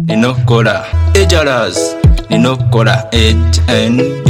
nina okukola ejalas, nina okukola HNB.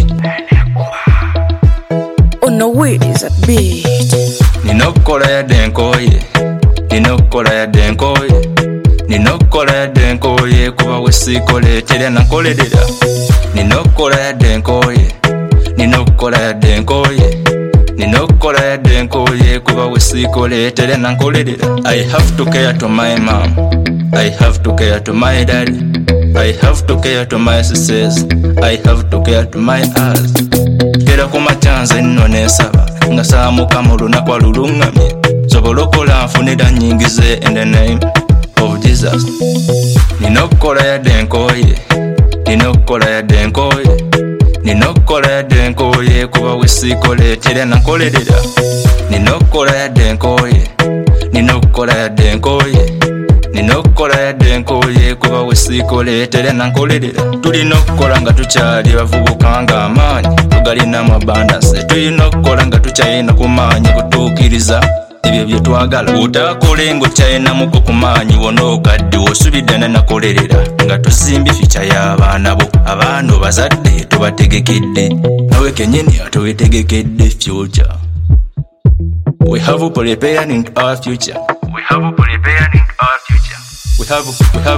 Ono where is a beat. Nina okukola yadde enkooye, nina okukola yadde enkooye, nina okukola yadde enkooye kuba we siikoleetera nakolerera. Nina okukola yadde enkooye, nina okukola yadde enkooye, nina okukola yadde enkooye kuba we siikoleetera nakolerera. I have to care to my mom, I have to care to my daddy, I have to care to my sisters, I have to care to my ass. Kera ku makyanze nno neesaba nga saamuka mu lunaku alulungamye, sobola okola nfunira nnyingize in the name of Jesus. Nina okukola yadde enkooye, nina okukola yadde enkooye, nina okukola yadde enkooye kuba we siikoleetera nakolerera. Nina okukola yadde enkooye, nina okukola yadde enkooye, nina okukola yadde enkooye kuba we siikoleetera nakolerera. Tulina okukola nga tukyali bavubuka ng'amaanyi tugalina mabandase, tulina okukola nga tukyalina ku maanyi kutuukiriza ebyo bye twagala. Otaakole ng'okyalinamuko ku maanyi wona okadde osubidde ne nakolerera nga tuzimbye fica y'abaana bo. Abaana obazadde tobategekedde, nawe kennyini atowetegekedde future. We have preparing our future. We have preparing our future. We have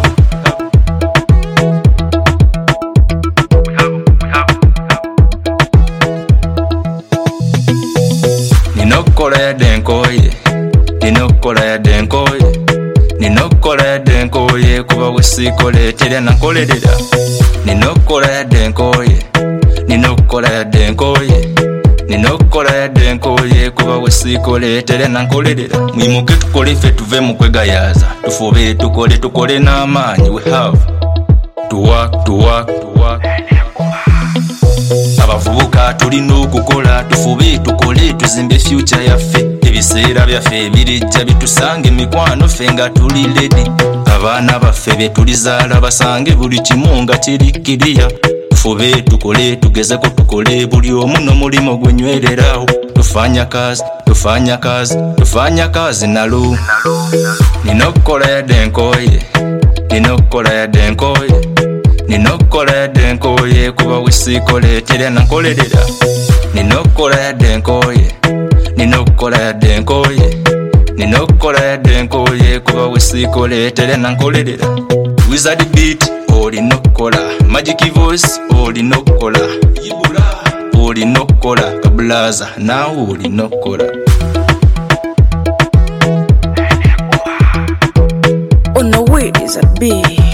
Nina okukola yadde enkooye, nina okukola yadde enkooye, nina okukola yadde enkooye kuba we siikoleetera nakolerera. Nina okukola yadde enkooye, nina okukola yadde enkooye, nina okukola yadde enkooye kuba we siikoleetera nakolerera. Mwimuke tukole ffe tuve mu kwegayaaza, tufube tukole n'amaanyi. We have to work. Abavubuka tulina okukola, tufube tukole tuzimbe future yaffe. Ebiseera byaffe ebirijja bitusange mikwano ffe nga tuli ready. Abaana baffe be tulizaala basange buli kimu nga kiri kiriya. Tufube tukole tugezeko tukole buli omu n'omulimu gwenywererawo. Tufanya kazi nalo. Nina okukola yadde enkooye, nina okukola yadde enkooye, nina okukola yadde enkooye kuba we siikoleetera nakolerera. Nina okukola yadde enkooye, nina okukola yadde enkooye, nina okukola yadde enkooye kuba we siikoleetera nakolerera. Wizard beat olina okukola, magic voice olina okukola, olina okukola, kabulaza naawe olina okukola. Ono where is a beat.